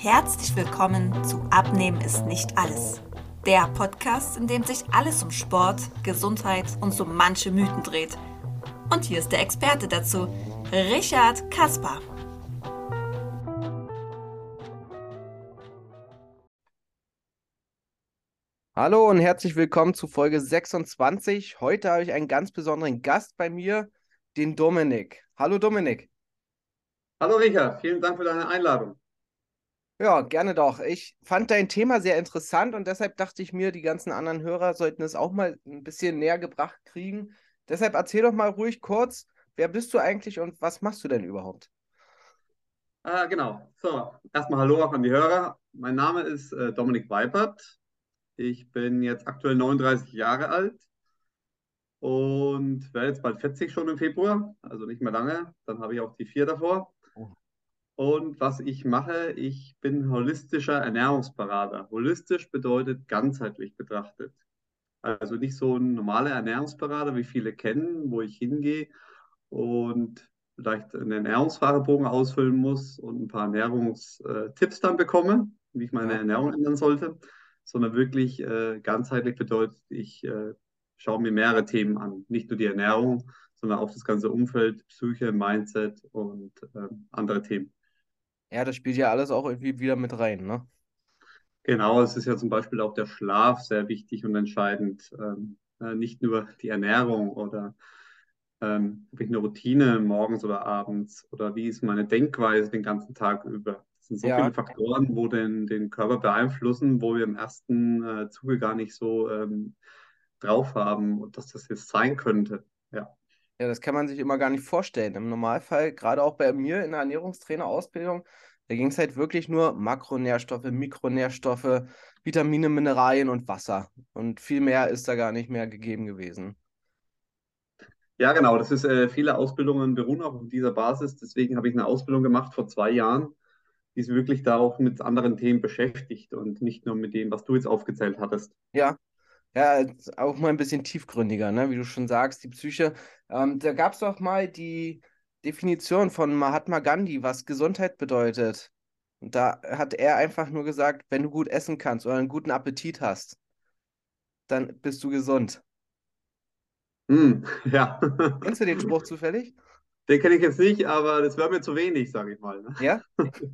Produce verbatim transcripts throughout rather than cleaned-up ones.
Herzlich willkommen zu Abnehmen ist nicht alles. Der Podcast, in dem sich alles um Sport, Gesundheit und so manche Mythen dreht. Und hier ist der Experte dazu, Richard Kasper. Hallo und herzlich willkommen zu Folge sechsundzwanzig. Heute habe ich einen ganz besonderen Gast bei mir, den Dominik. Hallo Dominik. Hallo Richard, vielen Dank für deine Einladung. Ja, gerne doch. Ich fand dein Thema sehr interessant und deshalb dachte ich mir, die ganzen anderen Hörer sollten es auch mal ein bisschen näher gebracht kriegen. Deshalb erzähl doch mal ruhig kurz, wer bist du eigentlich und was machst du denn überhaupt? Ah, genau. So, erstmal Hallo auch an die Hörer. Mein Name ist äh, Dominik Weipert. Ich bin jetzt aktuell neununddreißig Jahre alt und werde jetzt bald vierzig schon im Februar, also nicht mehr lange. Dann habe ich auch die vier davor. Oh. Und was ich mache, ich bin holistischer Ernährungsberater. Holistisch bedeutet ganzheitlich betrachtet. Also nicht so ein normaler Ernährungsberater, wie viele kennen, wo ich hingehe und vielleicht einen Ernährungsfragebogen ausfüllen muss und ein paar Ernährungstipps dann bekomme, wie ich meine Ja. Ernährung ändern sollte, sondern wirklich äh, ganzheitlich bedeutet, ich äh, schaue mir mehrere Themen an. Nicht nur die Ernährung, sondern auch das ganze Umfeld, Psyche, Mindset und äh, andere Themen. Ja, das spielt ja alles auch irgendwie wieder mit rein, ne? Genau, es ist ja zum Beispiel auch der Schlaf sehr wichtig und entscheidend. Ähm, äh, nicht nur die Ernährung oder ähm, habe ich eine Routine morgens oder abends oder wie ist meine Denkweise den ganzen Tag über. Das sind so viele Ja, Faktoren, wo den, den Körper beeinflussen, wo wir im ersten äh, Zuge gar nicht so ähm, drauf haben und dass das jetzt sein könnte. Ja. Ja, das kann man sich immer gar nicht vorstellen. Im Normalfall, gerade auch bei mir in der Ernährungstrainerausbildung, da ging es halt wirklich nur Makronährstoffe, Mikronährstoffe, Vitamine, Mineralien und Wasser. Und viel mehr ist da gar nicht mehr gegeben gewesen. Ja, genau. Das ist, äh, viele Ausbildungen beruhen auch auf dieser Basis. Deswegen habe ich eine Ausbildung gemacht vor zwei Jahren, die sich wirklich da auch mit anderen Themen beschäftigt und nicht nur mit dem, was du jetzt aufgezählt hattest. Ja, ja, ist auch mal ein bisschen tiefgründiger, ne? Wie du schon sagst, die Psyche. Ähm, da gab es doch mal die Definition von Mahatma Gandhi, was Gesundheit bedeutet. Und da hat er einfach nur gesagt, wenn du gut essen kannst oder einen guten Appetit hast, dann bist du gesund. Hm, ja, Kennst du den Spruch zufällig? den kenne ich jetzt nicht, aber das wäre mir zu wenig, sage ich mal. Ne? Ja?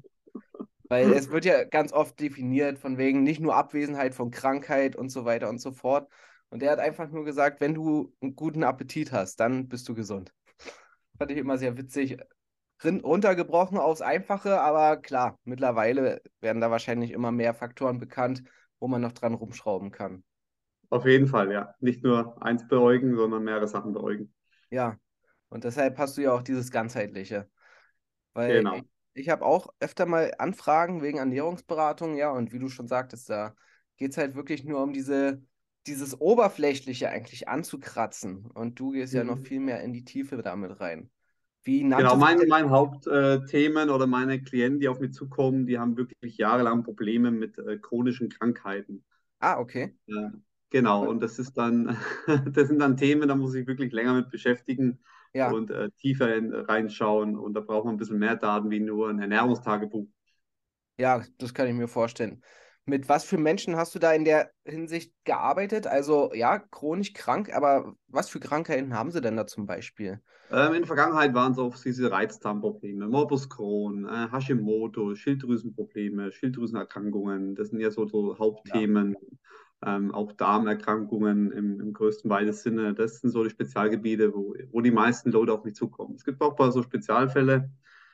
Weil es wird ja ganz oft definiert von wegen nicht nur Abwesenheit von Krankheit und so weiter und so fort. Und er hat einfach nur gesagt, wenn du einen guten Appetit hast, dann bist du gesund. Fand ich immer sehr witzig. Rin- Runtergebrochen aufs Einfache, aber klar, mittlerweile werden da wahrscheinlich immer mehr Faktoren bekannt, wo man noch dran rumschrauben kann. Auf jeden Fall, ja. Nicht nur eins beäugen, sondern mehrere Sachen beäugen. Ja, und deshalb hast du ja auch dieses Ganzheitliche. Weil ich, Genau. ich habe auch öfter mal Anfragen wegen Ernährungsberatung, ja, und wie du schon sagtest, da geht es halt wirklich nur um diese, dieses Oberflächliche eigentlich anzukratzen. Und du gehst ja noch Mhm. viel mehr in die Tiefe damit rein. Wie Genau, nannte sich mein, denn? mein Hauptthemen oder meine Klienten, die auf mich zukommen, die haben wirklich jahrelang Probleme mit äh, chronischen Krankheiten. Ah, okay. Ja, genau, Und, und das ist dann, das sind dann Themen, da muss ich wirklich länger mit beschäftigen ja, und äh, tiefer in, reinschauen. Und da braucht man ein bisschen mehr Daten wie nur ein Ernährungstagebuch. ja, das kann ich mir vorstellen. Mit was für Menschen hast du da in der Hinsicht gearbeitet? Also, ja, chronisch krank, aber was für Krankheiten haben sie denn da zum Beispiel? Ähm, in der Vergangenheit waren es oft diese Reizdarmprobleme, Morbus Crohn, äh, Hashimoto, Schilddrüsenprobleme, Schilddrüsenerkrankungen. Das sind ja so, so Ja. Hauptthemen. Ähm, auch Darmerkrankungen im, im größten weitesten Sinne. Das sind so die Spezialgebiete, wo, wo die meisten Leute auf mich zukommen. Es gibt auch ein paar so Spezialfälle,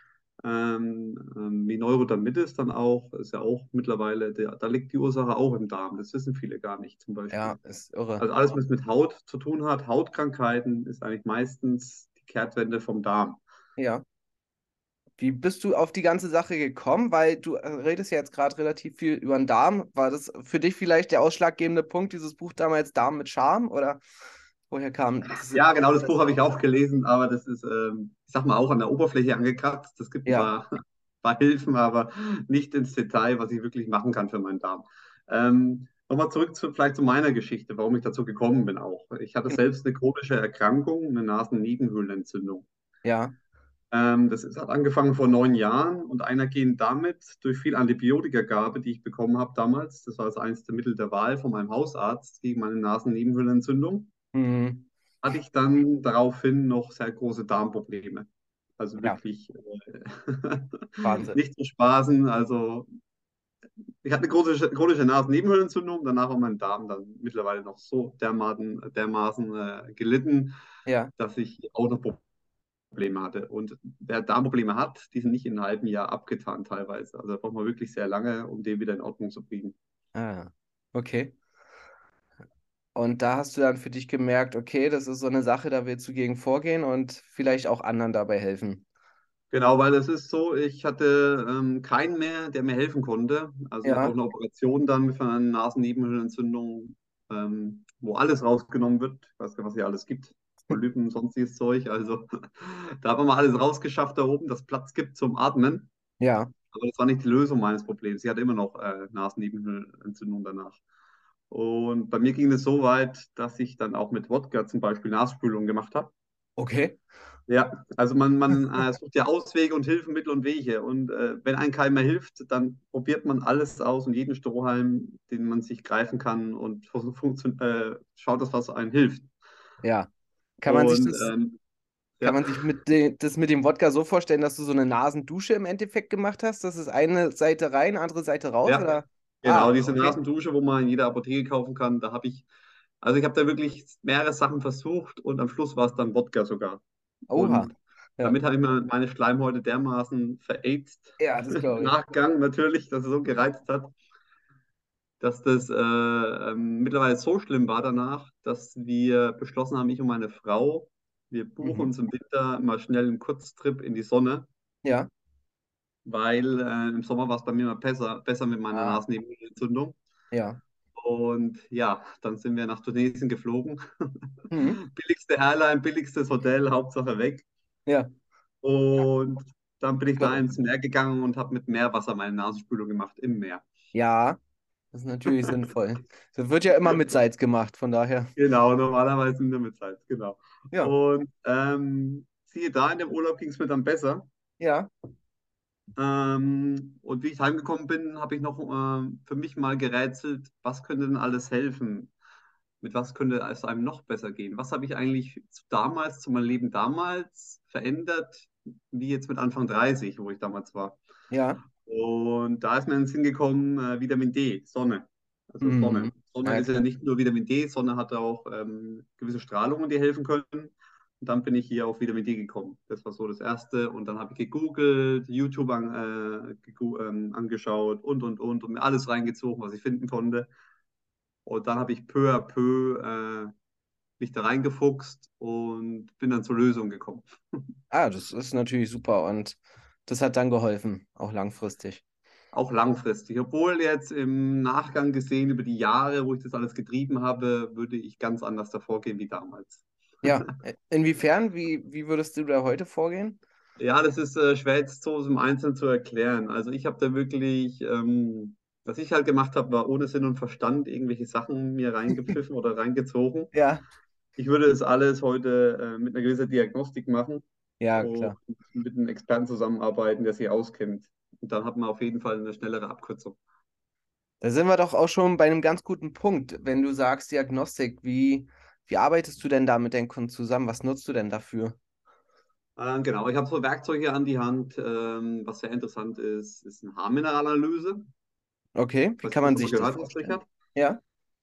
ähm, ähm, wie Neurodermitis dann auch. Ist ja auch mittlerweile, der, da liegt die Ursache auch im Darm. Das wissen viele gar nicht zum Ja, Beispiel. ist irre. Also alles, was mit Haut zu tun hat, Hautkrankheiten, ist eigentlich meistens die Kehrtwende vom Darm. Ja. Wie bist du auf die ganze Sache gekommen? Weil du äh, redest ja jetzt gerade relativ viel über den Darm. War das für dich vielleicht der ausschlaggebende Punkt, dieses Buch damals Darm mit Charme? Oder woher kam das Ja, genau, das Buch Interesse? habe ich auch gelesen, aber das ist, ähm, ich sag mal, auch an der Oberfläche angekratzt. Es gibt ein Ja, paar, paar Hilfen, aber nicht ins Detail, was ich wirklich machen kann für meinen Darm. Ähm, Nochmal zurück zu, vielleicht zu meiner Geschichte, warum ich dazu gekommen bin auch. Ich hatte genau. selbst eine chronische Erkrankung, eine Nasennebenhöhlenentzündung. Ja, Ähm, das ist, hat angefangen vor neun Jahren und einhergehend damit, durch viel Antibiotikagabe, die ich bekommen habe damals, das war also eines der Mittel der Wahl von meinem Hausarzt gegen meine Nasennebenhöhlenentzündung, Mhm. hatte ich dann daraufhin noch sehr große Darmprobleme. Also Ja, wirklich äh, Wahnsinn. nicht zu spaßen. Also ich hatte eine chronische, chronische Nasennebenhöhlenentzündung, danach war mein Darm dann mittlerweile noch so dermaßen, dermaßen äh, gelitten, Ja. dass ich auch noch Probleme hatte. Und wer Darmprobleme hat, die sind nicht in einem halben Jahr abgetan teilweise. Also da braucht man wirklich sehr lange, um den wieder in Ordnung zu bringen. Ah, okay. Und da hast du dann für dich gemerkt, okay, das ist so eine Sache, da willst du gegen vorgehen und vielleicht auch anderen dabei helfen. Genau, weil es ist so, ich hatte ähm, keinen mehr, der mir helfen konnte. Also ich hatte auch Ja, eine Operation dann für eine Nasennebenhöhlenentzündung, ähm, wo alles rausgenommen wird. Ich weiß gar nicht, was hier alles gibt. Polypen, sonstiges Zeug. Also da haben wir mal alles rausgeschafft da oben, dass Platz gibt zum Atmen. ja, Aber das war nicht die Lösung meines Problems. Ich hatte immer noch äh, Nasennebenhöhlenentzündung danach. Und bei mir ging es so weit, dass ich dann auch mit Wodka zum Beispiel Nasspülung gemacht habe. okay. Ja, also man, man äh, sucht ja Auswege und Hilfsmittel und Wege. Und äh, wenn einem keiner mehr hilft, dann probiert man alles aus und jeden Strohhalm, den man sich greifen kann und funktio- äh, schaut, dass was einem hilft. Ja. Kann man sich Und das, ähm, kann ja, man sich mit de, das mit dem Wodka so vorstellen, dass du so eine Nasendusche im Endeffekt gemacht hast? Das ist eine Seite rein, andere Seite raus, ja, oder? genau, Ah, diese okay. Nasendusche, wo man in jeder Apotheke kaufen kann, da habe ich, also ich habe da wirklich mehrere Sachen versucht und am Schluss war es dann Wodka sogar. Oha. Und Ja. damit habe ich mir meine Schleimhäute dermaßen verätzt, Ja, das im glaube ich. Nachgang natürlich, dass es so gereizt hat, dass das äh, ähm, mittlerweile so schlimm war danach, dass wir beschlossen haben, ich und meine Frau, wir buchen Mhm. uns im Winter mal schnell einen Kurztrip in die Sonne, Ja. weil äh, im Sommer war es bei mir mal besser, besser mit meiner Ah, Nasennebenhöhlenentzündung. ja. Und ja, dann sind wir nach Tunesien geflogen. Mhm. Billigste Airline, billigstes Hotel, Hauptsache weg. Ja, Und dann bin ich da glaube ins Meer gegangen und habe mit Meerwasser meine Nasenspülung gemacht im Meer. ja, das ist natürlich sinnvoll. Das wird ja immer mit Salz gemacht, von daher. Genau, normalerweise nur mit Salz, genau. Ja, Und ähm, siehe da, in dem Urlaub ging es mir dann besser. ja. Ähm, und wie ich heimgekommen bin, habe ich noch ähm, für mich mal gerätselt, was könnte denn alles helfen? Mit was könnte es einem noch besser gehen? Was habe ich eigentlich zu damals, zu meinem Leben damals verändert, wie jetzt mit Anfang dreißig, wo ich damals war? Ja. Und da ist mir in den Sinn gekommen, äh, Vitamin D, Sonne. Also Sonne. Mhm. Sonne Ja, ist ja klar. nicht nur Vitamin D, Sonne hat auch ähm, gewisse Strahlungen, die helfen können. Und dann bin ich hier auf Vitamin D gekommen. Das war so das Erste. Und dann habe ich gegoogelt, YouTube an, äh, gegu- ähm, angeschaut und, und, und, und mir alles reingezogen, was ich finden konnte. Und dann habe ich peu à peu äh, mich da reingefuchst und bin dann zur Lösung gekommen. Ah, das ist natürlich super und das hat dann geholfen, auch langfristig. Auch langfristig. Obwohl jetzt im Nachgang gesehen, über die Jahre, wo ich das alles getrieben habe, würde ich ganz anders davor gehen wie damals. Ja, äh, inwiefern? Wie, wie würdest du da heute vorgehen? Ja, das ist äh, schwer jetzt so im Einzelnen zu erklären. Also ich habe da wirklich, ähm, was ich halt gemacht habe, war ohne Sinn und Verstand irgendwelche Sachen mir reingepfiffen oder reingezogen. Ja, Ich würde das alles heute äh, mit einer gewissen Diagnostik machen ja, und klar. mit einem Experten zusammenarbeiten, der sich auskennt. Und dann hat man auf jeden Fall eine schnellere Abkürzung. Da sind wir doch auch schon bei einem ganz guten Punkt. Wenn du sagst Diagnostik, wie, wie arbeitest du denn da mit deinen Kunden zusammen? Was nutzt du denn dafür? Ähm, genau, ich habe so Werkzeuge an die Hand. Ähm, was sehr interessant ist, ist eine Haarmineralanalyse. Okay, wie Was kann du man schon mal sich das gehört hast, vorstellen? Richard. Ja,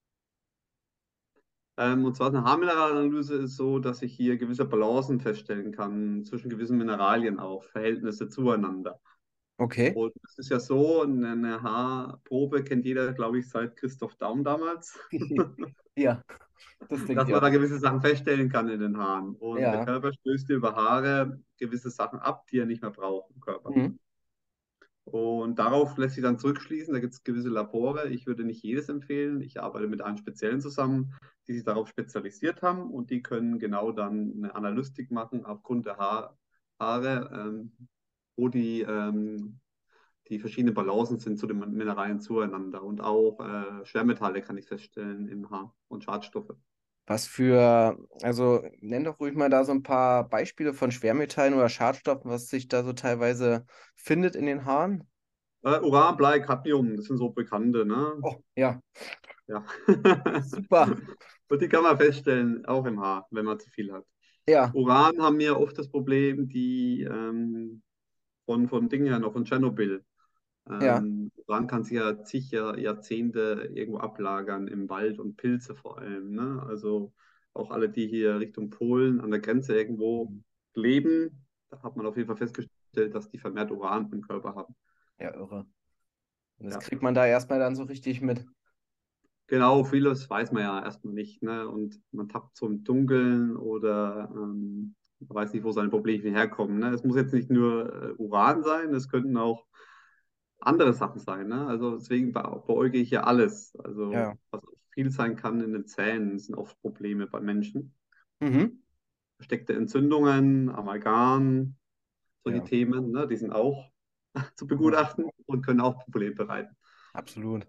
Ähm, und zwar eine Haarmineralanalyse ist so, dass ich hier gewisse Balancen feststellen kann zwischen gewissen Mineralien auch, Verhältnisse zueinander. okay. Und es ist ja so, eine eine Haarprobe kennt jeder, glaube ich, seit Christoph Daum damals, Ja, das denkt dass ihr man da auch. gewisse Sachen feststellen kann in den Haaren. Und der Ja. Körper stößt dir über Haare gewisse Sachen ab, die er nicht mehr braucht im Körper. Mhm. Und darauf lässt sich dann zurückschließen, da gibt es gewisse Labore. Ich würde nicht jedes empfehlen. Ich arbeite mit einem Speziellen zusammen, die sich darauf spezialisiert haben und die können genau dann eine Analytik machen aufgrund der Haar Haare, ähm, wo die, ähm, die verschiedenen Balancen sind zu den Mineralien zueinander. Und auch äh, Schwermetalle kann ich feststellen im Haar und Schadstoffe. Was für, also nenn doch ruhig mal da so ein paar Beispiele von Schwermetallen oder Schadstoffen, was sich da so teilweise findet in den Haaren. Äh, Uran, Blei, Cadmium, das sind so bekannte, ne? Oh, ja, Ja. super. Und die kann man feststellen, auch im Haar, wenn man zu viel hat. Ja, Uran haben wir oft das Problem, die ähm, von, von Dingen her noch, von Tschernobyl. ja. Ähm, Uran kann sich ja zig Jahr, Jahrzehnte irgendwo ablagern, im Wald und Pilze vor allem. Ne? Also auch alle, die hier Richtung Polen an der Grenze irgendwo leben, da hat man auf jeden Fall festgestellt, dass die vermehrt Uran im Körper haben. Ja, irre. Und das Ja. kriegt man da erstmal dann so richtig mit. Genau, vieles weiß man ja erstmal nicht, ne? Und man tappt so im Dunkeln oder ähm, man weiß nicht, wo seine Probleme herkommen. Ne? Es muss jetzt nicht nur äh, Uran sein, es könnten auch andere Sachen sein. Ne? Also deswegen be beäuge ich ja alles. Also Ja. was auch viel sein kann in den Zähnen, sind oft Probleme bei Menschen. Mhm. Versteckte Entzündungen, Amalgam, solche Ja, Themen, ne? Die sind auch zu ja, begutachten und können auch Probleme bereiten. absolut.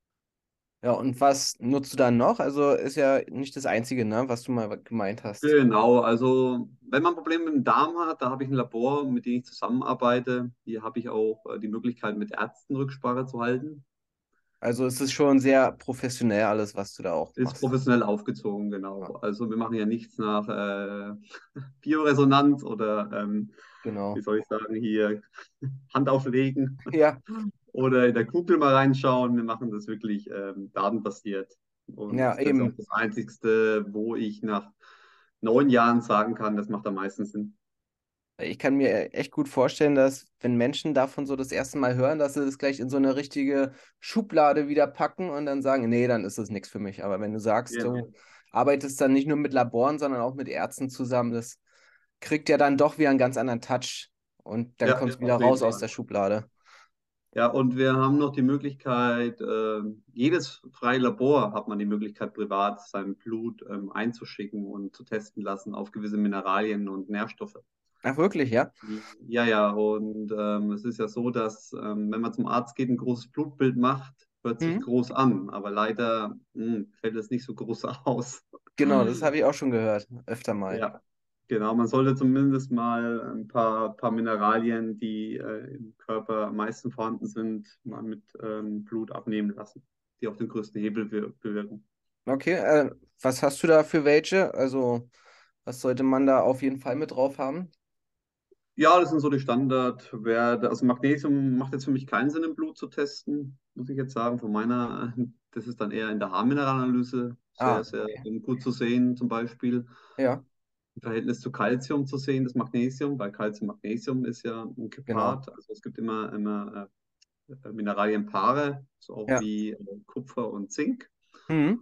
Ja, und was nutzt du dann noch? Also ist ja nicht das Einzige, ne, was du mal gemeint hast. Genau, also wenn man Probleme mit dem Darm hat, da habe ich ein Labor, mit dem ich zusammenarbeite. Hier habe ich auch äh, die Möglichkeit, mit Ärzten Rücksprache zu halten. Also es ist schon sehr professionell alles, was du da auch Ist machst. professionell aufgezogen, Ja, genau. Also wir machen ja nichts nach äh, Bioresonanz oder, ähm, wie genau. soll ich sagen, hier Hand auflegen Ja, oder in der Kugel mal reinschauen. Wir machen das wirklich ähm, datenbasiert. Und ja, das ist auch eben. das Einzigste, wo ich nach neun Jahren sagen kann, das macht am meisten Sinn. Ich kann mir echt gut vorstellen, dass wenn Menschen davon so das erste Mal hören, dass sie das gleich in so eine richtige Schublade wieder packen und dann sagen, nee, dann ist das nichts für mich. Aber wenn du sagst, Genau. du arbeitest dann nicht nur mit Laboren, sondern auch mit Ärzten zusammen, das kriegt ja dann doch wieder einen ganz anderen Touch und dann Ja, kommt es wieder auf jeden raus aus Fall. der Schublade. Ja, und wir haben noch die Möglichkeit, äh, jedes freie Labor hat man die Möglichkeit, privat sein Blut ähm, einzuschicken und zu testen lassen auf gewisse Mineralien und Nährstoffe. Ach, wirklich, ja? Ja, ja, und ähm, es ist ja so, dass ähm, wenn man zum Arzt geht, ein großes Blutbild macht, hört sich Mhm. groß an, aber leider mh, fällt es nicht so groß aus. Genau, das habe ich auch schon gehört, öfter mal. Ja, genau. Man sollte zumindest mal ein paar, paar Mineralien, die äh, im Körper am meisten vorhanden sind, mal mit ähm, Blut abnehmen lassen, die auch den größten Hebel wir- bewirken. Okay, äh, was hast du da für welche? Also, was sollte man da auf jeden Fall mit drauf haben? Ja, das sind so die Standardwerte. Also Magnesium macht jetzt für mich keinen Sinn, im Blut zu testen, muss ich jetzt sagen. Von meiner, das ist dann eher in der Haarmineralanalyse sehr, Ah, sehr okay. gut zu sehen, zum Beispiel. Ja, Im Verhältnis zu Calcium zu sehen, das Magnesium, weil Calcium-Magnesium ist ja ein genau. Kepat. Also es gibt immer, immer äh, Mineralienpaare, so auch Ja. wie äh, Kupfer und Zink. Mhm.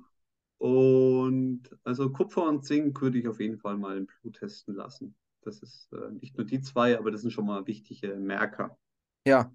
Und also Kupfer und Zink würde ich auf jeden Fall mal im Blut testen lassen. Das ist äh, nicht nur die zwei, aber das sind schon mal wichtige Merker. Ja,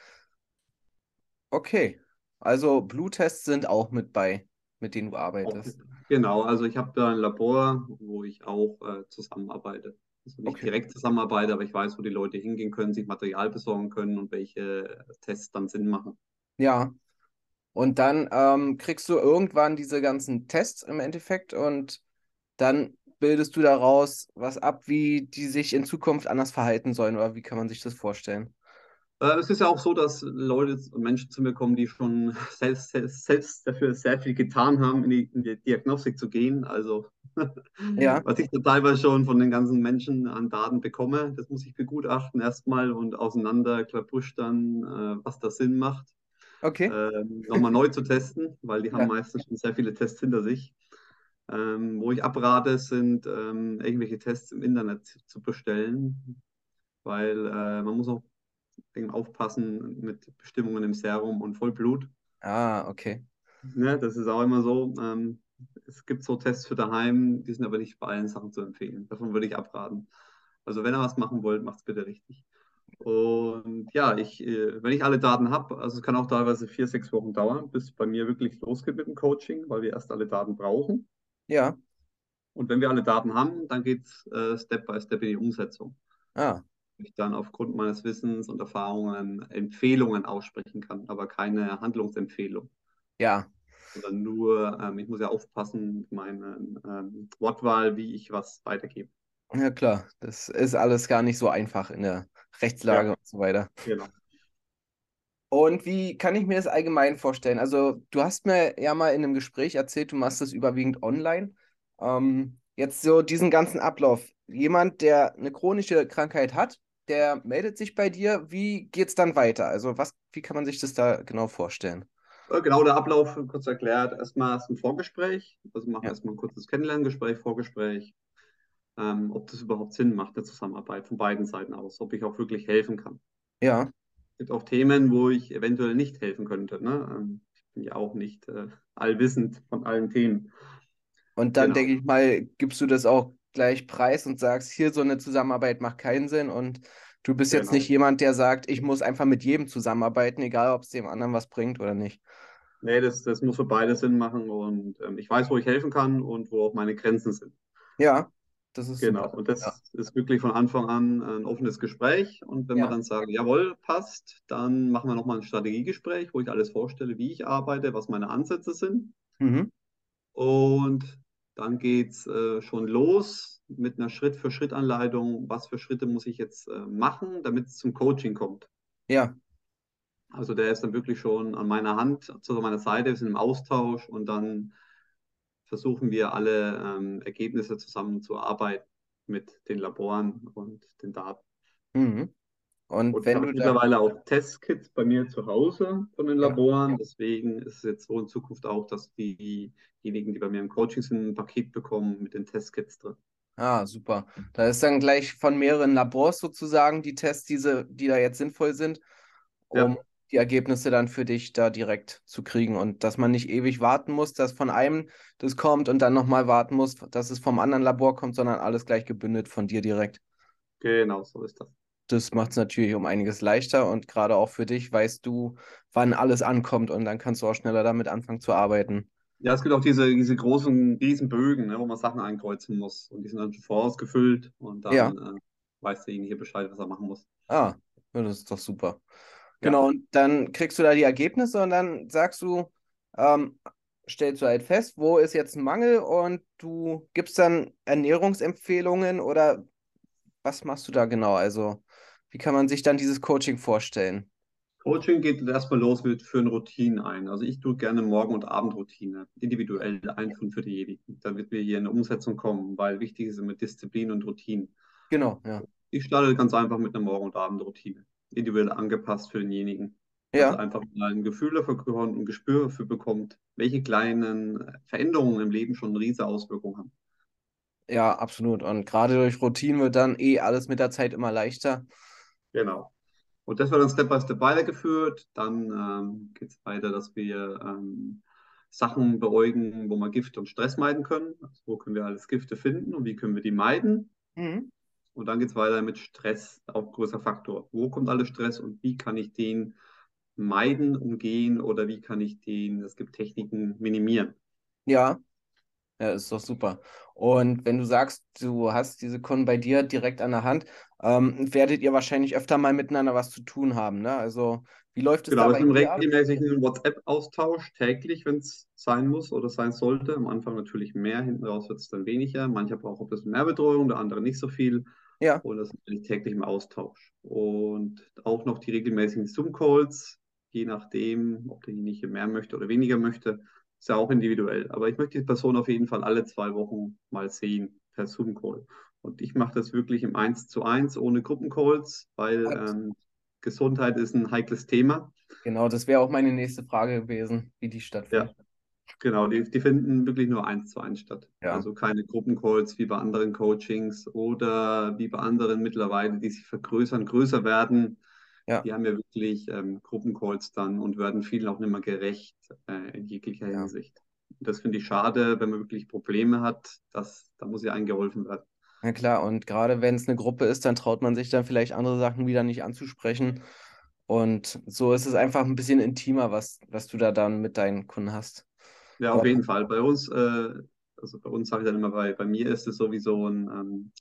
okay. Also Bluttests sind auch mit bei, mit denen du Auch, arbeitest. genau, also ich habe da ein Labor, wo ich auch äh, zusammenarbeite. Also nicht Okay. direkt zusammenarbeite, aber ich weiß, wo die Leute hingehen können, sich Material besorgen können und welche Tests dann Sinn machen. Ja. Und dann ähm, kriegst du irgendwann diese ganzen Tests im Endeffekt und dann bildest du daraus was ab, wie die sich in Zukunft anders verhalten sollen oder wie kann man sich das vorstellen? Äh, Es ist ja auch so, dass Leute und Menschen zu mir kommen, die schon selbst, selbst, selbst dafür sehr viel getan haben, in die, in die Diagnostik zu gehen. Also, Ja, was ich da teilweise schon von den ganzen Menschen an Daten bekomme, das muss ich begutachten erstmal und auseinander klabustern, äh, was da Sinn macht, okay. äh, nochmal neu zu testen, weil die haben Ja, meistens schon sehr viele Tests hinter sich. Ähm, wo ich abrate, sind ähm, irgendwelche Tests im Internet zu bestellen, weil äh, man muss auch Ding aufpassen mit Bestimmungen im Serum und Vollblut. ah, okay. Ne, das ist auch immer so. Ähm, es gibt so Tests für daheim, die sind aber nicht bei allen Sachen zu empfehlen. Davon würde ich abraten. Also wenn ihr was machen wollt, macht es bitte richtig. Und ja, ich, äh, wenn ich alle Daten habe, also es kann auch teilweise vier, sechs Wochen dauern, bis bei mir wirklich losgeht mit dem Coaching, weil wir erst alle Daten brauchen. Ja, Und wenn wir alle Daten haben, dann geht es äh, Step by Step in die Umsetzung. ah, Ich dann aufgrund meines Wissens und Erfahrungen Empfehlungen aussprechen kann, aber keine Handlungsempfehlung. ja. sondern nur, ähm, ich muss ja aufpassen mit meiner ähm, Wortwahl, wie ich was weitergebe. Ja, klar, das ist alles gar nicht so einfach in der Rechtslage Ja, und so weiter. genau. Und wie kann ich mir das allgemein vorstellen? Also, du hast mir ja mal in einem Gespräch erzählt, du machst das überwiegend online. Ähm, jetzt so diesen ganzen Ablauf. Jemand, der eine chronische Krankheit hat, der meldet sich bei dir. Wie geht's dann weiter? Also, was, wie kann man sich das da genau vorstellen? Äh, Genau, der Ablauf kurz erklärt. Erstmal ist ein Vorgespräch. Also wir machen Ja. erstmal ein kurzes Kennenlerngespräch, Vorgespräch, ähm, ob das überhaupt Sinn macht, der Zusammenarbeit von beiden Seiten aus, ob ich auch wirklich helfen kann. Ja. Es gibt auch Themen, wo ich eventuell nicht helfen könnte. Ne? Ähm, ich bin ja auch nicht äh, allwissend von allen Themen. Und dann Genau, denke ich mal, gibst du das auch gleich preis und sagst, hier so eine Zusammenarbeit macht keinen Sinn. Und du bist jetzt nicht genau. jemand, der sagt, ich muss einfach mit jedem zusammenarbeiten, egal ob es dem anderen was bringt oder nicht. Nee, das, das muss für beide Sinn machen und ähm, ich weiß, wo ich helfen kann und wo auch meine Grenzen sind. Ja, das ist Genau, super. und Ja. das ist wirklich von Anfang an ein offenes Gespräch. Und wenn wir Ja. dann sagen, jawohl, passt, dann machen wir nochmal ein Strategiegespräch, wo ich alles vorstelle, wie ich arbeite, was meine Ansätze sind. Mhm. Und dann geht es äh, schon los mit einer Schritt-für-Schritt-Anleitung, was für Schritte muss ich jetzt äh, machen, damit es zum Coaching kommt. Ja. Also der ist dann wirklich schon an meiner Hand, zu meiner Seite, wir sind im Austausch und dann versuchen wir alle ähm, Ergebnisse zusammen zu arbeiten mit den Laboren und den Daten. Mhm. Und Und ich wenn habe du jetzt da, mittlerweile auch Testkits bei mir zu Hause von den ja, Laboren. Deswegen ist es jetzt so in Zukunft auch, dass diejenigen, die bei mir im Coaching sind, ein Paket bekommen mit den Testkits drin. ah, super. Da ist dann gleich von mehreren Labors sozusagen die Tests, diese, die da jetzt sinnvoll sind, um Ja, die Ergebnisse dann für dich da direkt zu kriegen und dass man nicht ewig warten muss, dass von einem das kommt und dann nochmal warten muss, dass es vom anderen Labor kommt, sondern alles gleich gebündelt von dir direkt. genau, so ist das. Das macht es natürlich um einiges leichter und gerade auch für dich weißt du, wann alles ankommt und dann kannst du auch schneller damit anfangen zu arbeiten. Ja, es gibt auch diese, diese großen Riesenbögen, ne, wo man Sachen einkreuzen muss. Und die sind dann schon vorausgefüllt und Ja, dann äh, weiß derjenige Bescheid, was er machen muss. ah, ja, das ist doch super. Ja. Genau, und dann kriegst du da die Ergebnisse und dann sagst du, ähm, stellst du halt fest, wo ist jetzt ein Mangel und du gibst dann Ernährungsempfehlungen oder was machst du da genau? Also, wie kann man sich dann dieses Coaching vorstellen? Coaching geht erstmal los mit führen Routinen ein. Also ich tue gerne Morgen- und Abendroutine Ja. individuell einführen für diejenigen, damit wir hier in eine Umsetzung kommen, weil wichtig ist immer Disziplin und Routine. Genau, ja. Ich starte ganz einfach mit einer Morgen- und Abendroutine, individuell angepasst für denjenigen, dass er Ja, einfach mal ein Gefühl dafür bekommt, ein Gespür dafür bekommt, welche kleinen Veränderungen im Leben schon eine riesige Auswirkung haben. ja, absolut. Und gerade durch Routinen wird dann eh alles mit der Zeit immer leichter. Genau. Und das wird dann Step by Step weitergeführt. Dann ähm, geht es weiter, dass wir ähm, Sachen beäugen, wo wir Gift und Stress meiden können. Also wo können wir alles Gifte finden und wie können wir die meiden? Mhm. Und dann geht es weiter mit Stress, auch größer Faktor. Wo kommt alles Stress und wie kann ich den meiden, umgehen oder wie kann ich den, es gibt Techniken, minimieren? Ja. Ja, ist doch super. Und wenn du sagst, du hast diese Kunden bei dir direkt an der Hand, ähm, werdet ihr wahrscheinlich öfter mal miteinander was zu tun haben, ne? Also, wie läuft es Genau, da wir bei sind im dir ab? regelmäßigen WhatsApp-Austausch täglich, wenn es sein muss oder sein sollte. Am Anfang natürlich mehr, hinten raus wird es dann weniger. Mancher braucht ein bisschen mehr Betreuung, der andere nicht so viel. Ja, Und das ist natürlich täglich im Austausch. Und auch noch die regelmäßigen Zoom-Calls, je nachdem, ob derjenige mehr möchte oder weniger möchte, ist ja auch individuell. Aber ich möchte die Person auf jeden Fall alle zwei Wochen mal sehen per Zoom-Call. Und ich mache das wirklich im Eins zu eins ohne Gruppencalls, weil hat- ähm, Gesundheit ist ein heikles Thema. genau, das wäre auch meine nächste Frage gewesen, wie die Ja, stattfindet. genau, die, die finden wirklich nur eins zu eins statt. Ja, Also keine Gruppencalls wie bei anderen Coachings oder wie bei anderen mittlerweile, die sich vergrößern, größer werden. ja, Die haben ja wirklich ähm, Gruppencalls dann und werden vielen auch nicht mehr gerecht äh, in jeglicher ja. Hinsicht. Und das finde ich schade, wenn man wirklich Probleme hat, dass, da muss ja einem geholfen werden. Ja klar, und gerade wenn es eine Gruppe ist, dann traut man sich dann vielleicht andere Sachen wieder nicht anzusprechen. Und so ist es einfach ein bisschen intimer, was, was du da dann mit deinen Kunden hast. Ja, auf Aber jeden Fall. Bei uns, äh, also bei uns sage ich dann immer, bei, bei mir ist es sowieso ein ähm,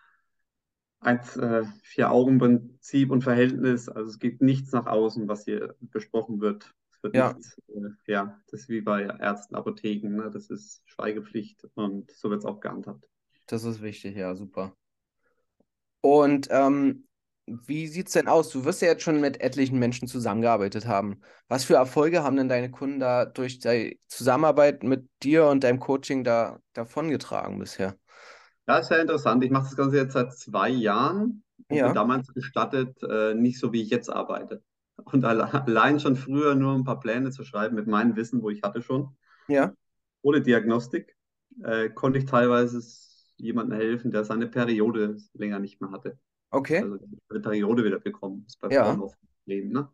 Eins, äh, Vier-Augen-Prinzip und Verhältnis. Also es geht nichts nach außen, was hier besprochen wird. Es wird Ja, nicht, äh, ja, das ist wie bei Ärzten, Apotheken, ne? Das ist Schweigepflicht und so wird es auch gehandhabt. das ist wichtig, ja, super. Und ähm, wie sieht es denn aus? Du wirst ja jetzt schon mit etlichen Menschen zusammengearbeitet haben. Was für Erfolge haben denn deine Kunden da durch die Zusammenarbeit mit dir und deinem Coaching da davongetragen bisher? Ja, ist sehr interessant. Ich mache das Ganze jetzt seit zwei Jahren und bin Ja, damals gestartet, äh, nicht so wie ich jetzt arbeite. Und alle, allein schon früher nur ein paar Pläne zu schreiben mit meinem Wissen, wo ich hatte schon, ja, ohne Diagnostik, äh, konnte ich teilweise jemandem helfen, der seine Periode länger nicht mehr hatte. okay, Also die Periode wieder bekommen. Das ist bei ja, Frauen oft ein Problem, ne?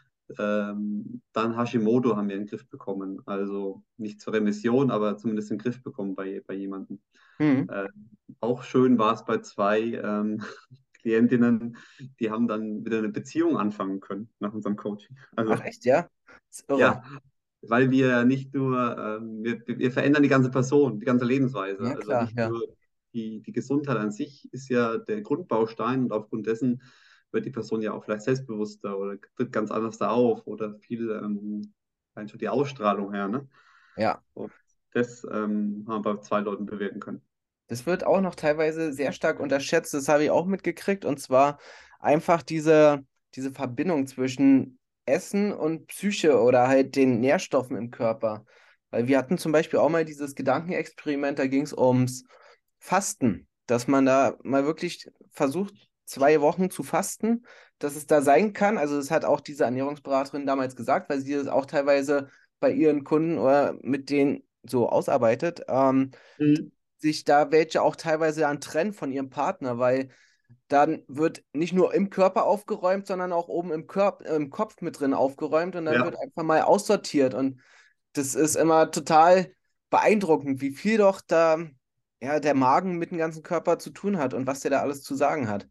Ähm, dann Hashimoto haben wir in den Griff bekommen. Also nicht zur Remission, aber zumindest in den Griff bekommen bei, bei jemandem. hm. Äh, Auch schön war es bei zwei ähm, Klientinnen, die haben dann wieder eine Beziehung anfangen können nach unserem Coaching. Ach Also echt, ja? Das ist irre. ja, weil wir ja nicht nur, ähm, wir, wir verändern die ganze Person, die ganze Lebensweise. Ja, Also klar, nicht ja. nur die, die Gesundheit an sich ist ja der Grundbaustein und aufgrund dessen wird die Person ja auch vielleicht selbstbewusster oder tritt ganz anders da auf oder viel, ähm, allein schon die Ausstrahlung her, ne? Ja. Und das ähm, haben wir bei zwei Leuten bewirken können. Das wird auch noch teilweise sehr stark unterschätzt. Das habe ich auch mitgekriegt. Und zwar einfach diese, diese Verbindung zwischen Essen und Psyche oder halt den Nährstoffen im Körper. Weil wir hatten zum Beispiel auch mal dieses Gedankenexperiment, da ging es ums Fasten, dass man da mal wirklich versucht, zwei Wochen zu fasten, dass es da sein kann. Also das hat auch diese Ernährungsberaterin damals gesagt, weil sie das auch teilweise bei ihren Kunden oder mit denen so ausarbeitet. Ähm, Mhm. sich da welche auch teilweise dann trennen von ihrem Partner, weil dann wird nicht nur im Körper aufgeräumt, sondern auch oben im Körp im Kopf mit drin aufgeräumt und dann Ja. wird einfach mal aussortiert. Und das ist immer total beeindruckend, wie viel doch da ja, der Magen mit dem ganzen Körper zu tun hat und was der da alles zu sagen hat.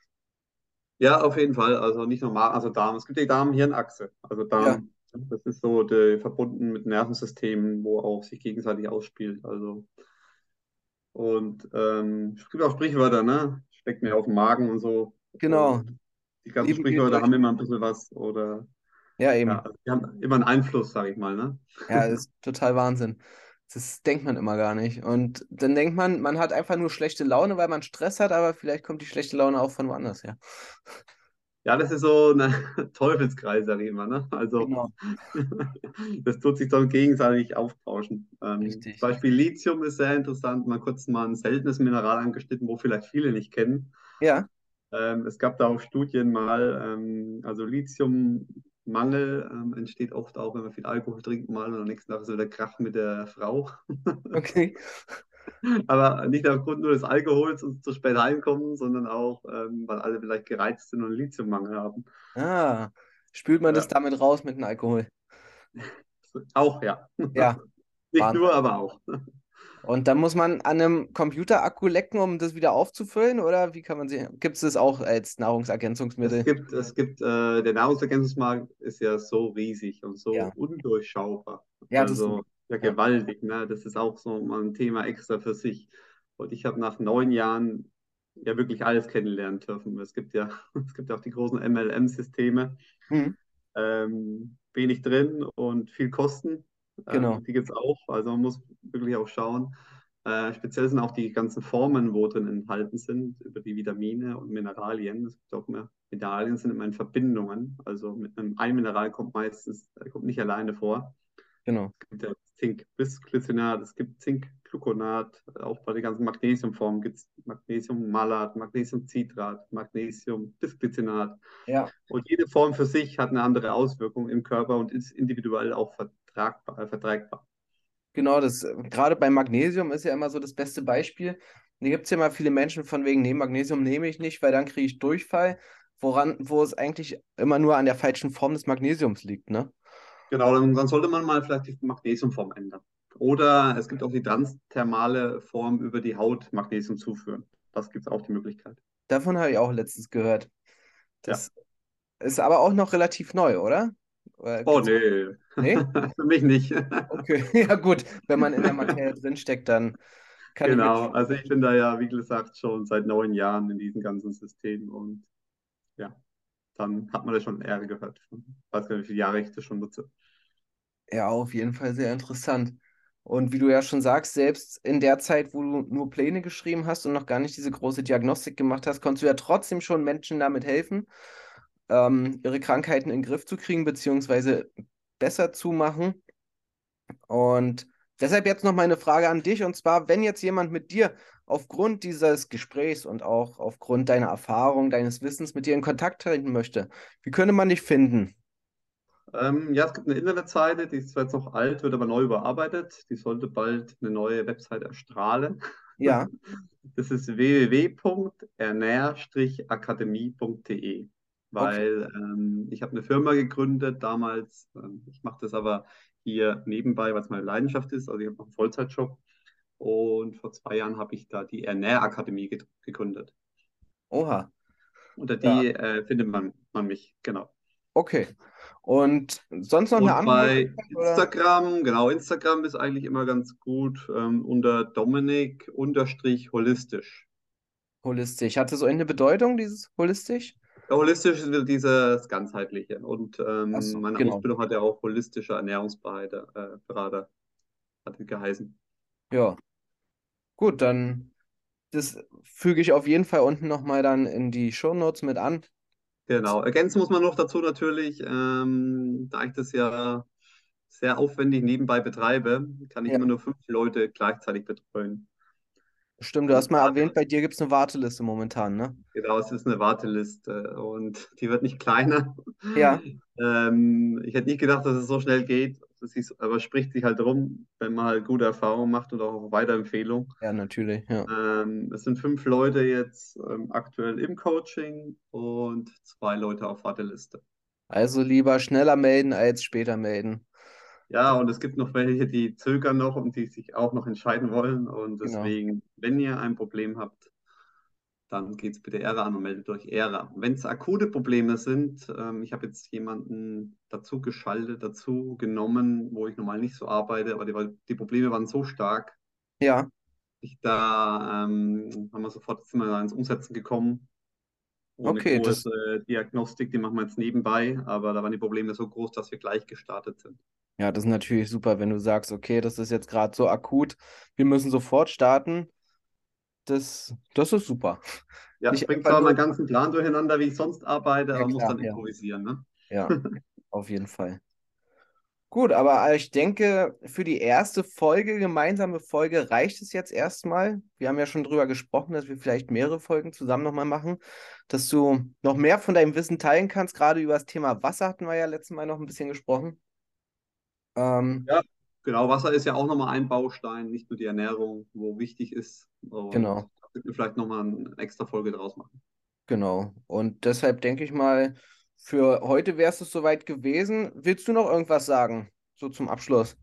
Ja, auf jeden Fall. Also nicht nur Magen, also Darm. Es gibt die Darm-Hirn-Achse. Also Ja, Darm, das ist so die, verbunden mit Nervensystemen, wo auch sich gegenseitig ausspielt. Also und ähm, es gibt auch Sprichwörter, ne? Steckt mir auf den Magen und so. genau. Und die ganzen Leben geht Sprichwörter durch. haben immer ein bisschen was oder Ja, ja, eben. also die haben immer einen Einfluss, sage ich mal, ne? Ja, das ist total Wahnsinn. Das denkt man immer gar nicht. Und dann denkt man, man hat einfach nur schlechte Laune, weil man Stress hat, aber vielleicht kommt die schlechte Laune auch von woanders her. Ja, das ist so ein Teufelskreis, sag ich immer, ne? Also Genau. das tut sich dann gegenseitig aufbauschen. Ähm, zum Richtig. Beispiel Lithium ist sehr interessant, mal kurz mal ein seltenes Mineral angeschnitten, wo vielleicht viele nicht kennen. Ja, Ähm, es gab da auch Studien mal, ähm, also Lithiummangel ähm, entsteht oft auch, wenn man viel Alkohol trinkt mal und am nächsten Tag ist so der Krach mit der Frau. okay. Aber nicht aufgrund nur des Alkohols und zu spät heimkommen, sondern auch, ähm, weil alle vielleicht gereizt sind und Lithiummangel haben. Ah, spült man das Ja, damit raus mit dem Alkohol? auch, ja. Ja, Nicht nur, Wahnsinn. aber auch. Und dann muss man an einem Computerakku lecken, um das wieder aufzufüllen? Oder wie kann man sie, gibt es das auch als Es Nahrungsergänzungsmittel? gibt, es gibt, äh, der Nahrungsergänzungsmarkt ist ja so riesig und so Ja. undurchschaubar. Ja, das Also stimmt. ja Ja, gewaltig, ne? Das ist auch so mal ein Thema extra für sich. Und ich habe nach neun Jahren ja wirklich alles kennenlernen dürfen. Es gibt ja, es gibt ja auch die großen M L M-Systeme, mhm. ähm, wenig drin und viel Kosten. Genau, Ähm, die gibt es auch. Also man muss wirklich auch schauen. Äh, speziell sind auch die ganzen Formen, wo drin enthalten sind, über die Vitamine und Mineralien. Es gibt auch mehr. Mineralien sind immer in Verbindungen. Also mit einem ein Mineral kommt meistens, äh, kommt nicht alleine vor. genau. Es gibt ja Zink-Bisglycinat, es gibt Zinkgluconat, auch bei den ganzen Magnesiumformen gibt es Magnesiummalat, Magnesiumcitrat, Magnesiumbisglycinat. Ja, Und jede Form für sich hat eine andere Auswirkung im Körper und ist individuell auch vertragbar, äh, verträgbar. genau. Das, äh, gerade beim Magnesium ist ja immer so das beste Beispiel. Da gibt es ja immer viele Menschen von wegen, nee, Magnesium nehme ich nicht, weil dann kriege ich Durchfall, woran, wo es eigentlich immer nur an der falschen Form des Magnesiums liegt, ne? Genau, dann, dann sollte man mal vielleicht die Magnesiumform ändern. Oder es gibt auch die transthermale Form über die Haut Magnesium zuführen. Das gibt es auch die Möglichkeit. Davon habe ich auch letztens gehört. Ja. Das ist aber auch noch relativ neu, oder? Oder Oh gibt's? nee, Nee? für mich nicht. Okay, ja gut. Wenn man in der Materie drinsteckt, dann kann ich mir das Genau, also ich vorstellen. bin da ja, wie gesagt, schon seit neun Jahren in diesem ganzen System und ja, dann hat man das schon eher gehört. Ich weiß gar nicht, wie viele Jahre ich das schon nutze. Ja, auf jeden Fall sehr interessant. Und wie du ja schon sagst, selbst in der Zeit, wo du nur Pläne geschrieben hast und noch gar nicht diese große Diagnostik gemacht hast, konntest du ja trotzdem schon Menschen damit helfen, ähm, ihre Krankheiten in den Griff zu kriegen, beziehungsweise besser zu machen. Und deshalb jetzt noch meine Frage an dich, und zwar, wenn jetzt jemand mit dir aufgrund dieses Gesprächs und auch aufgrund deiner Erfahrung, deines Wissens mit dir in Kontakt treten möchte, wie könnte man dich finden? Ähm, ja, es gibt eine Internetseite, die ist zwar jetzt noch alt, wird aber neu überarbeitet. Die sollte bald eine neue Website erstrahlen. Ja, Das ist w w w punkt ernähr akademie punkt d e, okay. weil ähm, ich habe eine Firma gegründet damals. Ähm, ich mache das aber hier nebenbei, weil es meine Leidenschaft ist. Also ich habe noch einen Vollzeitjob und vor zwei Jahren habe ich da die Ernähr-Akademie ge gegründet. Oha. Unter Ja, die äh, findet man, man mich, genau. okay. Und sonst noch eine Und andere bei Möglichkeit, oder? Instagram, genau, Instagram ist eigentlich immer ganz gut ähm, unter Dominik unterstrich holistisch. Holistisch. Hatte so eine Bedeutung, dieses holistisch? Ja, holistisch ist wieder dieses Ganzheitliche. Und Ach ähm, so, meine genau. Ausbildung hat ja auch holistischer Ernährungsberater, äh, Berater, hat die geheißen. Ja, gut, dann das füge ich auf jeden Fall unten nochmal dann in die Shownotes mit an. Genau. Ergänzen muss man noch dazu natürlich, ähm, da ich das ja sehr aufwendig nebenbei betreibe, kann ich Ja, immer nur fünf Leute gleichzeitig betreuen. stimmt. Du hast Und mal erwähnt, gerade bei dir gibt es eine Warteliste momentan, ne? Genau, es ist eine Warteliste und die wird nicht kleiner. Ja, Ähm, ich hätte nicht gedacht, dass es so schnell geht. Das ist, aber spricht sich halt rum, wenn man halt gute Erfahrungen macht und auch Weiterempfehlung. ja, natürlich, ja. Ähm, es sind fünf Leute jetzt ähm, aktuell im Coaching und zwei Leute auf Warteliste. Also lieber schneller melden als später melden. Ja, und es gibt noch welche, die zögern noch und die sich auch noch entscheiden wollen. Und Genau. deswegen, wenn ihr ein Problem habt, dann geht es bitte Ära an und meldet euch Ära. Wenn es akute Probleme sind, ähm, ich habe jetzt jemanden dazu geschaltet, dazu genommen, wo ich normal nicht so arbeite, aber die, die Probleme waren so stark, Ja, ich da ähm, haben wir sofort sind wir da ins Umsetzen gekommen. Ohne okay, das, große Diagnostik, die machen wir jetzt nebenbei, aber da waren die Probleme so groß, dass wir gleich gestartet sind. ja, das ist natürlich super, wenn du sagst, okay, das ist jetzt gerade so akut, wir müssen sofort starten. Das, das ist super. Ja, es Nicht bringt einfach zwar nur. meinen ganzen Plan durcheinander, wie ich sonst arbeite, Ja, aber muss klar, dann ja. improvisieren, ne? Ja, auf jeden Fall. Gut, aber ich denke, für die erste Folge, gemeinsame Folge, reicht es jetzt erstmal. Wir haben ja schon drüber gesprochen, dass wir vielleicht mehrere Folgen zusammen nochmal machen, dass du noch mehr von deinem Wissen teilen kannst. Gerade über das Thema Wasser hatten wir ja letztes Mal noch ein bisschen gesprochen. Ähm, Ja, genau. Wasser ist ja auch nochmal ein Baustein, nicht nur die Ernährung, wo wichtig ist. Und genau, da könnten wir vielleicht nochmal eine extra Folge draus machen. genau. Und deshalb denke ich mal, für heute wäre es soweit gewesen. Willst du noch irgendwas sagen, so zum Abschluss?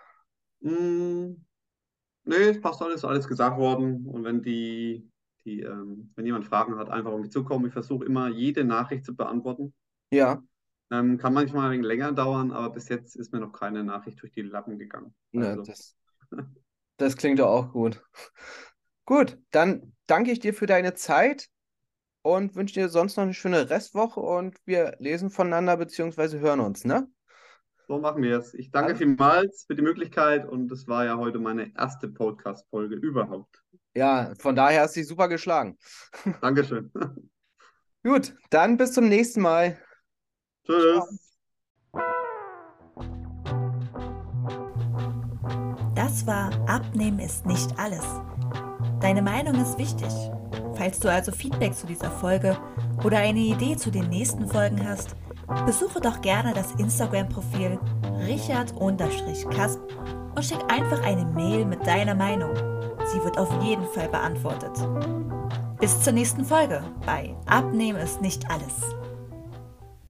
Mm, nee, es passt alles, alles gesagt worden. Und wenn die, die, ähm, wenn jemand Fragen hat, einfach auf mich zukommen. Ich versuche immer, jede Nachricht zu beantworten. Ja, Ähm, kann manchmal ein wenig länger dauern, aber bis jetzt ist mir noch keine Nachricht durch die Lappen gegangen. ne, Also, das, das klingt doch auch gut. Gut, dann danke ich dir für deine Zeit und wünsche dir sonst noch eine schöne Restwoche und wir lesen voneinander beziehungsweise hören uns, ne? so machen wir es. Ich danke Alles, vielmals für die Möglichkeit und das war ja heute meine erste Podcast-Folge überhaupt. ja, von daher hast du dich super geschlagen. Dankeschön. Gut, dann bis zum nächsten Mal. Ciao. Tschüss. Das war Abnehmen ist nicht alles. Deine Meinung ist wichtig. Falls du also Feedback zu dieser Folge oder eine Idee zu den nächsten Folgen hast, besuche doch gerne das Instagram-Profil richard-kasp und schick einfach eine Mail mit deiner Meinung. Sie wird auf jeden Fall beantwortet. Bis zur nächsten Folge bei Abnehmen ist nicht alles.